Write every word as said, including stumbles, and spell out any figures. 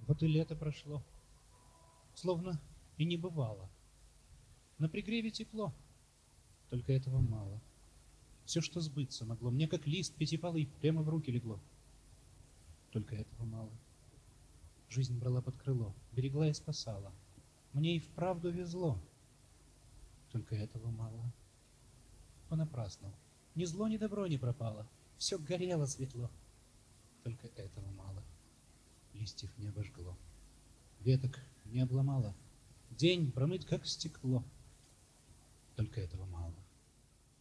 Вот и лето прошло, словно и не бывало. На пригреве тепло, только этого мало. Все, что сбыться могло, мне как лист пятипалый прямо в руки легло. Только этого мало. Жизнь брала под крыло, берегла и спасала. Мне и вправду везло, только этого мало. Понапрасну. Ни зло, ни добро не пропало. Все горело светло, только этого мало. Листьев не обожгло, веток не обломало. День промыт, как стекло, только этого мало.